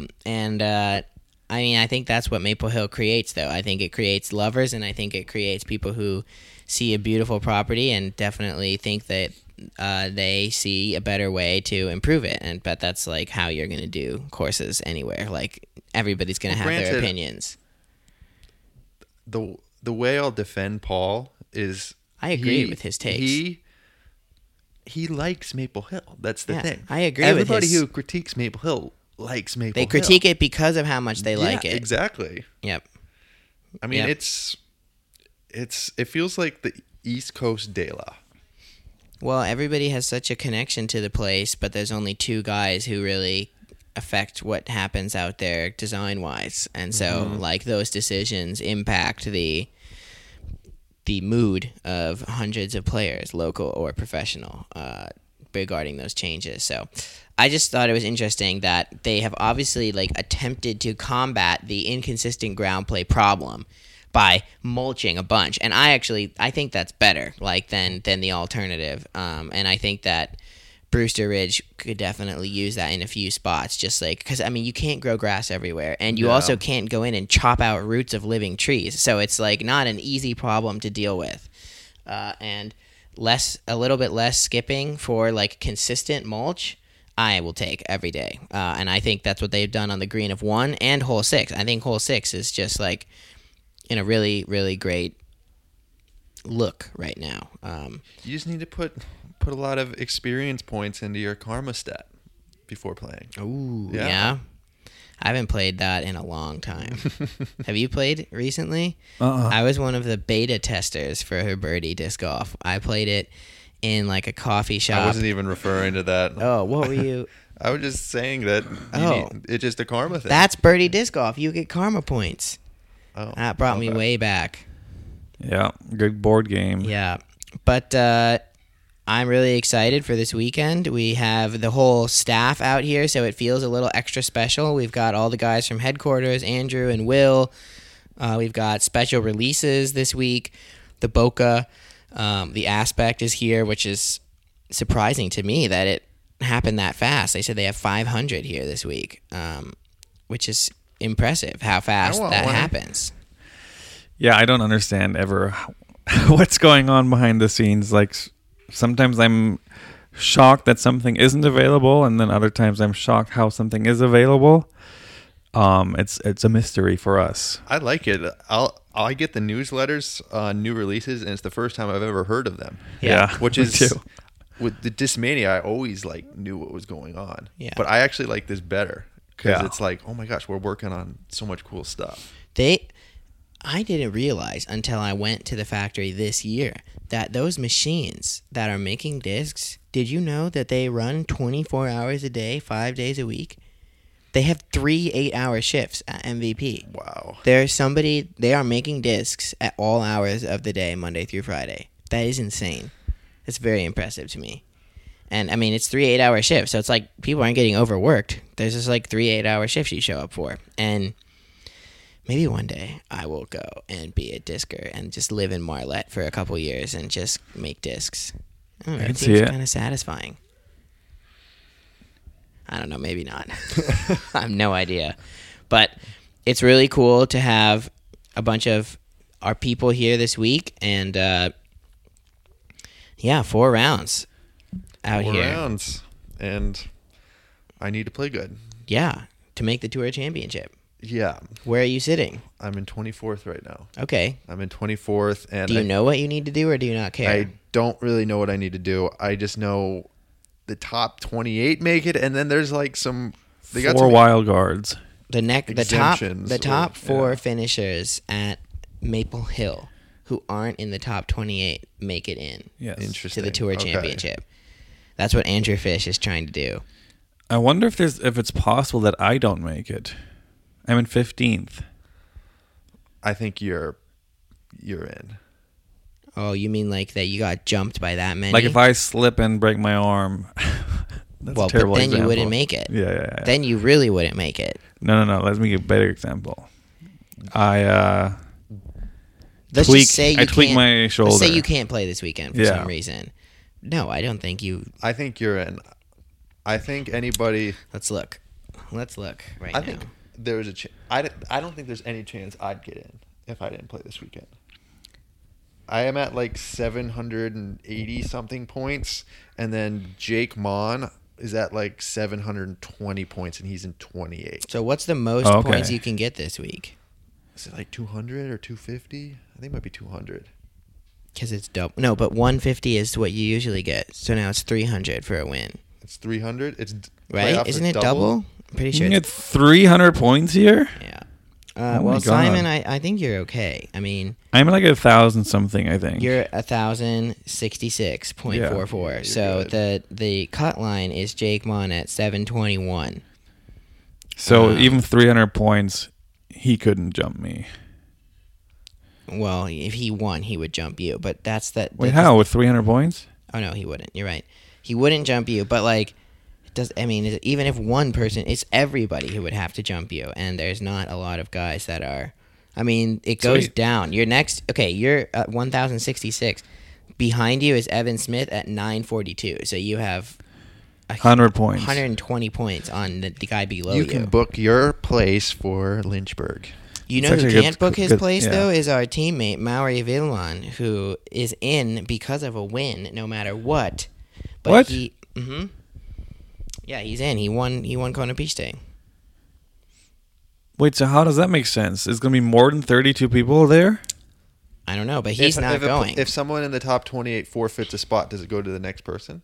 I mean, I think that's what Maple Hill creates, though. I think it creates lovers, and I think it creates people who see a beautiful property and definitely think that they see a better way to improve it. But that's like how you're going to do courses anywhere. Like everybody's going to have their granted, opinions. The way I'll defend Paul is I agree with his takes. He likes Maple Hill. That's the Yeah, thing. I agree with Everybody his- who critiques Maple Hill likes Maple They Hill. critique it because of how much they like Yeah, it. Exactly. Yep. I mean, Yep. it feels like the East Coast De La. Well, everybody has such a connection to the place, but there's only two guys who really affect what happens out there design-wise. And so, like, those decisions impact the mood of hundreds of players, local or professional, regarding those changes. So I just thought it was interesting that they have obviously, like, attempted to combat the inconsistent ground play problem by mulching a bunch, and I think that's better, like than the alternative. And I think that Brewster Ridge could definitely use that in a few spots, just like because I mean you can't grow grass everywhere, and you No. also can't go in and chop out roots of living trees. So it's like not an easy problem to deal with, and a little bit less skipping for like consistent mulch. I will take every day, and I think that's what they've done on the green of 1 and hole 6. I think hole 6 is just like in a really really great look right now. You just need to put a lot of experience points into your karma stat before playing. Ooh, Yeah. yeah. I haven't played that in a long time. Have you played recently? Uh-uh. I was one of the beta testers for her birdie disc golf. I played it in like a coffee shop. I wasn't even referring to that. Oh, what were you? I was just saying that it's just a karma thing. That's birdie disc golf. You get karma points. Oh, That brought me okay. way back. Yeah, good board game. Yeah. But I'm really excited for this weekend. We have the whole staff out here, so it feels a little extra special. We've got all the guys from headquarters, Andrew and Will. We've got special releases this week. The Boca, the Aspect is here, which is surprising to me that it happened that fast. They said they have 500 here this week, which is impressive how fast want that one. happens. Yeah, I don't understand ever what's going on behind the scenes. Like sometimes I'm shocked that something isn't available, and then other times I'm shocked how something is available. It's a mystery for us. I like it. I get the newsletters on new releases, and it's the first time I've ever heard of them. Yeah, Which me is too. with the Discmania, I always like knew what was going on. Yeah. But I actually like this better because Yeah. it's like, oh my gosh, we're working on so much cool stuff. I didn't realize until I went to the factory this year that those machines that are making discs, did you know that they run 24 hours a day, 5 days a week? They have 3 8-hour shifts at MVP. Wow. They are making discs at all hours of the day, Monday through Friday. That is insane. It's very impressive to me. And I mean, it's 3 8-hour shifts, so it's like people aren't getting overworked. There's just like 3 8-hour shifts you show up for. And maybe one day I will go and be a discer and just live in Marlette for a couple years and just make discs. I don't know, I can it see seems it. kind of satisfying. I don't know, maybe not. I have no idea. But it's really cool to have a bunch of our people here this week. And, 4 rounds out 4 here. rounds. And I need to play good. Yeah, to make the Tour Championship. Yeah. Where are you sitting? I'm in 24th right now. Okay. I'm in 24th. And Do you know what you need to do, or do you not care? I don't really know what I need to do. I just know the top 28 make it, and then there's like some. They got 4 some wild guards. the exemptions top or- 4 yeah. finishers at Maple Hill who aren't in the top 28 make it in Yes. Interesting. to the Tour Okay. Championship. That's what Andrew Fish is trying to do. I wonder if it's possible that I don't make it. I'm in 15th. I think you're in. Oh, you mean like that you got jumped by that many? Like if I slip and break my arm, that's well, a terrible but then example. you wouldn't make it. Yeah. Then you really wouldn't make it. No. Let's make a better example. Let's Tweak- just say you I tweak can't- my shoulder. Let's say you can't play this weekend for Yeah. some reason. No, I don't think you. I think you're in. I think anybody. Let's look. Let's look right I now. think there's a chance. I don't think there's any chance I'd get in if I didn't play this weekend. I am at like 780 something points, and then Jake Mon is at like 720 points, and he's in 28. So what's the most Oh, okay. points you can get this week? Is it like 200 or 250? I think it might be 200. Because it's double. No, but 150 is what you usually get. So now it's 300 for a win, It's 300. It's right? playoffs Isn't are it double? I'm pretty You sure. can get It's, 300 points here. yeah. Oh my Well, God. Simon, I think you're okay. I mean, I'm like 1,000 something. I think. you're 1,066.44. Yeah, So you're the cut line is Jake Mon at 721. So even 300 points, he couldn't jump me. Well, if he won, he would jump you. But that's that. Wait, how with 300 points? Oh no, he wouldn't. You're right. He wouldn't jump you. But like, it does. I mean, even if one person, it's everybody who would have to jump you, and there's not a lot of guys that are. I mean, it goes Sweet. down. You're next. Okay, you're at 1,066. Behind you is Evan Smith at 942. So you have 100 points. 120 points on the guy below You you. can book your place for Lynchburg. You It's know who actually a can't good- book his good- place, yeah. though, is our teammate, Mauri Villan, who is in because of a win, no matter what. But What? Yeah, he's in. He won Kona Piste. Wait, so how does that make sense? Is going to be more than 32 people there? I don't know, but he's not going. If someone in the top 28 forfeits a spot, does it go to the next person?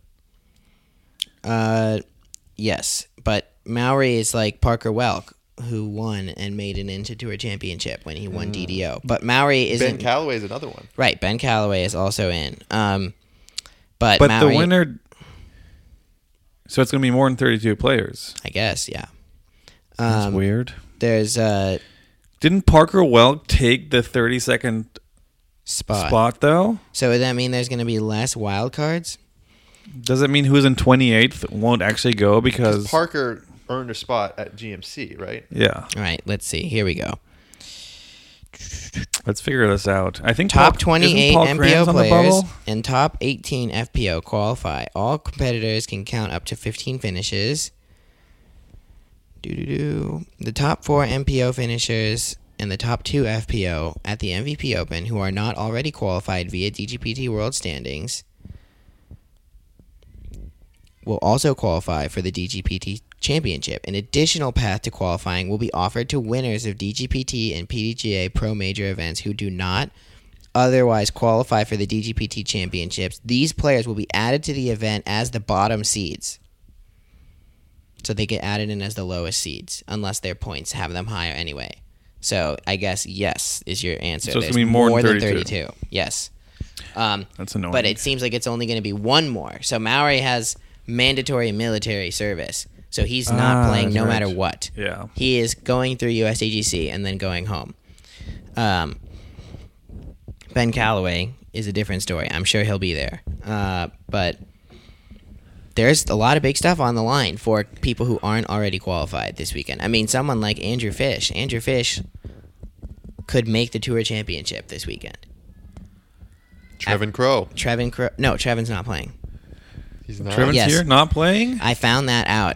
Yes, but Mauri is like Parker Welk, who won and made it into Tour Championship when he won DDO. But Mauri isn't. Ben Calloway is another one. Right, Ben Calloway is also in. But But Mauri, the winner... So it's going to be more than 32 players. I guess, yeah. That's weird. There's a Didn't Parker Welk take the 32nd spot, though? So would that mean there's going to be less wild cards? Does it mean who's in 28th won't actually go because... Parker earned a spot at GMC, right? Yeah. All right, let's see. Here we go. Let's figure this out. I think Top Paul, 28 isn't Paul MPO Kranz on the players bubble? and top 18 FPO qualify. All competitors can count up to 15 finishes. The top 4 MPO finishers and the top 2 FPO at the MVP Open who are not already qualified via DGPT World Standings will also qualify for the DGPT Championship. An additional path to qualifying will be offered to winners of DGPT and PDGA Pro Major events who do not otherwise qualify for the DGPT Championships. These players will be added to the event as the bottom seeds. So they get added in as the lowest seeds, unless their points have them higher anyway. So I guess yes is your answer. So it's There's gonna be more than 32. Yes. That's annoying. But it seems like it's only going to be one more. So Mauri has mandatory military service. So he's not playing that's no right. matter what. Yeah. He is going through USDGC and then going home. Ben Calloway is a different story. I'm sure he'll be there. But there's a lot of big stuff on the line for people who aren't already qualified this weekend. I mean, someone like Andrew Fish. Andrew Fish could make the Tour Championship this weekend. Trevin Crow. No, Trevin's not playing. He's not. Trevin's Yes. here, not playing? I found that out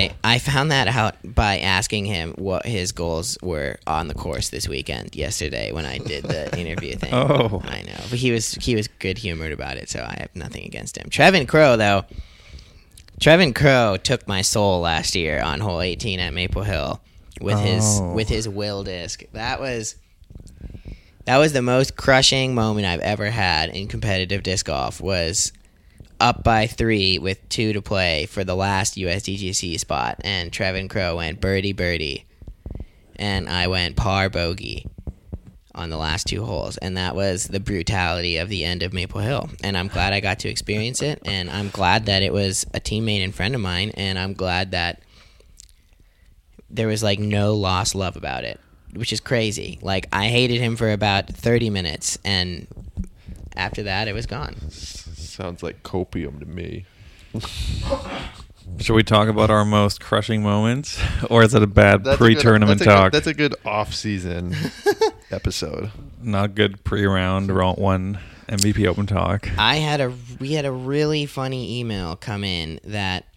by asking him what his goals were on the course this weekend yesterday when I did the interview thing. Oh. I know, but he was good humored about it, so I have nothing against him. Trevin Crow though, Trevin Crow took my soul last year on hole 18 at Maple Hill with his will disc. That was the most crushing moment I've ever had in competitive disc golf. Was up by 3 with 2 to play for the last USDGC spot, and Trevin Crow went birdie, and I went par bogey on the last 2 holes, and that was the brutality of the end of Maple Hill. And I'm glad I got to experience it, and I'm glad that it was a teammate and friend of mine, and I'm glad that there was like no lost love about it, which is crazy. Like, I hated him for about 30 minutes, and after that, it was gone. Sounds like copium to me. Should we talk about our most crushing moments? Or is it a bad pre-tournament talk? That's a good off-season episode. Not good pre-round round 1 MVP Open talk. We had a really funny email come in that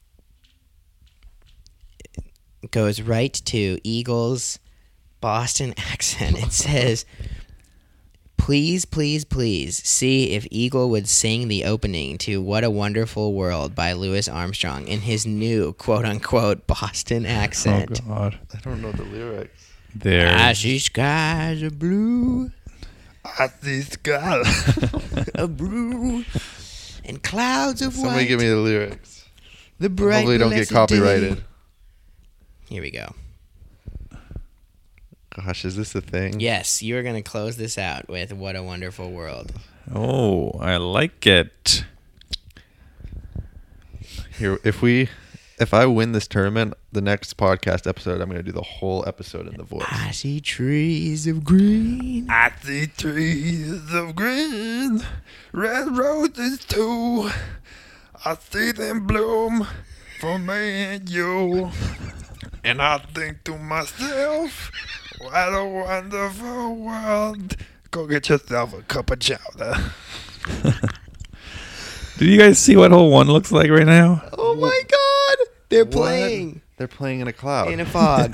goes right to Eagle's Boston accent. It says, "Please, please, please see if Eagle would sing the opening to What a Wonderful World by Louis Armstrong in his new quote-unquote Boston accent." Oh, God. I don't know the lyrics. There. As the skies are blue, I see sky. a blue, and clouds of Somebody white. give me the lyrics. The bright Hopefully don't get blessed copyrighted. day. Here we go. Gosh, is this a thing? Yes, you're going to close this out with What a Wonderful World. Oh, I like it. Here, if I win this tournament, the next podcast episode, I'm going to do the whole episode in the voice. I see trees of green. I see trees of green, red roses too. I see them bloom for me and you. And I think to myself, what a wonderful world. Go get yourself a cup of chowder. Do you guys see what hole 1 looks like right now? Oh my They're What? playing They're playing in a cloud. in a fog.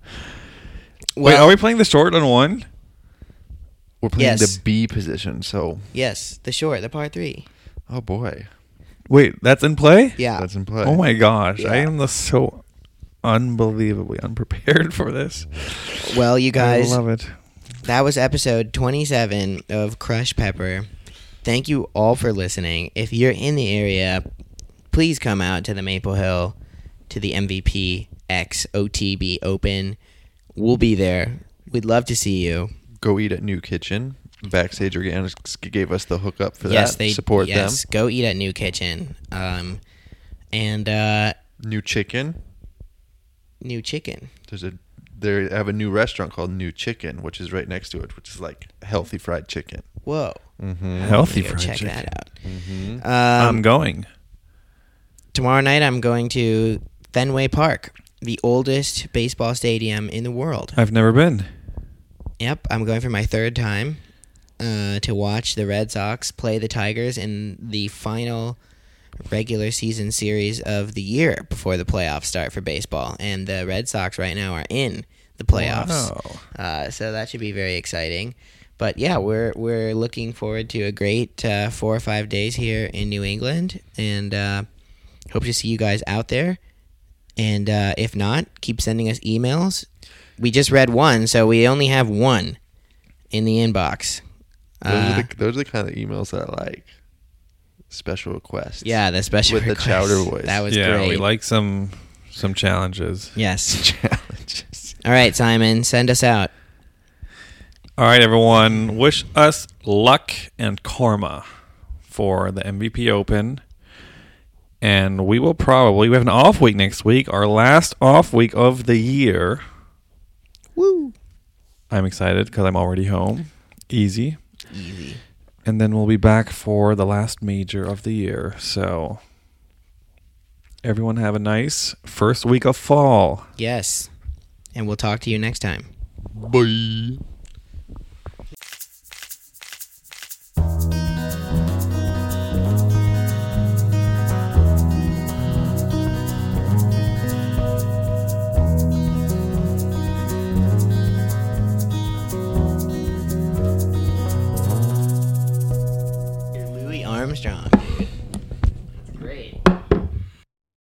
Wait, are we playing the short on one? We're playing Yes. the B position. So, Yes, the short, the par 3. oh boy, Wait, that's in play? Yeah. that's in play. Oh my gosh, I Yeah. am so unbelievably unprepared for this. Well, you guys, I love it. that was episode 27 of Crush Pepper. Thank you all for listening. If you're in the area, please come out to the Maple Hill to the MVP X OTB Open. We'll be there. We'd love to see you. Go eat at New Kitchen. Backstage Organics gave us the hookup for Yes, that. they Support yes, go eat at New Kitchen. And them. New Chicken. New Chicken. They have a new restaurant called New Chicken, which is right next to it, which is like healthy fried chicken. Whoa. Mm-hmm. Healthy Go fried check chicken. that out. Mm-hmm. I'm going. Tomorrow night I'm going to Fenway Park, the oldest baseball stadium in the world. I've never been. Yep, I'm going for my third time to watch the Red Sox play the Tigers in the final regular season series of the year before the playoffs start for baseball. And the Red Sox right now are in the playoffs. Wow. So that should be very exciting. But yeah, we're looking forward to a great 4 or 5 days here in New England, and hope to see you guys out there. And if not, keep sending us emails. We just read one, so we only have one in the inbox. Those are the kind of emails that I like. Special requests. Yeah, the special With the request. chowder voice. That was Yeah, great. we like some challenges. Yes. Challenges. All right, Simon, send us out. All right, everyone. Wish us luck and karma for the MVP Open. And we have an off week next week, our last off week of the year. Woo. I'm excited because I'm already home. Easy. Easy. And then we'll be back for the last major of the year. So everyone have a nice first week of fall. Yes. And we'll talk to you next time. Bye. Louis Armstrong.